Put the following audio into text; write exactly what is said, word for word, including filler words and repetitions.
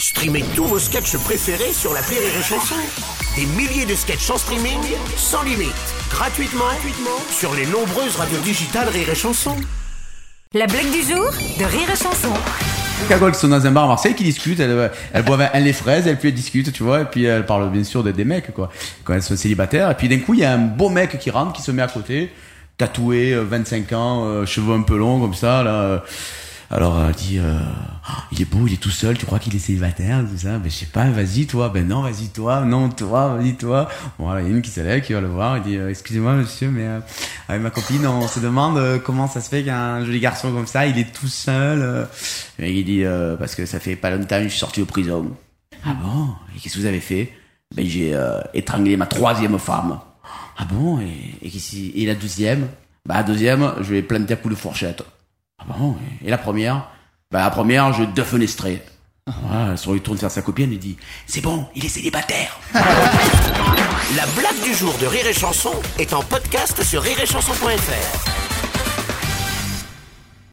Streamez tous vos sketchs préférés sur l'appli Rire et Chanson. Des milliers de sketchs en streaming, sans limite, gratuitement, gratuitement sur les nombreuses radios digitales Rire et Chanson. La blague du jour de Rire et Chanson. Cagole qui sont dans un bar à Marseille qui discutent, elles, elles boivent un lait fraise, elles puis elles discutent, tu vois, et puis elles parlent bien sûr des, des mecs, quoi, quand elles sont célibataires, et puis d'un coup il y a un beau mec qui rentre, qui se met à côté, tatoué, vingt-cinq ans, euh, cheveux un peu longs comme ça, là. Alors elle dit, euh, oh, il est beau, il est tout seul, tu crois qu'il est célibataire, tout ça? Ben je sais pas, vas-y toi, ben non, vas-y toi, non toi, vas-y toi. Bon, voilà, il y a une qui s'élève, qui va le voir, il dit, euh, excusez-moi monsieur, mais euh, avec ma copine, on se demande euh, comment ça se fait qu'un joli garçon comme ça, il est tout seul. Euh. Et il dit, euh, parce que ça fait pas longtemps que je suis sorti de prison. Ah bon? Et qu'est-ce que vous avez fait? Ben j'ai euh, étranglé ma troisième femme. Ah bon? Et, et, et la deuxième? Ben la deuxième, je l'ai planté à coups de fourchette. Ah bon, et la première? Bah la première, je défenestrais. Voilà, elle se retourne vers sa copine et dit, c'est bon, il est célibataire. La blague du jour de Rire et Chanson est en podcast sur rire et chanson point f r.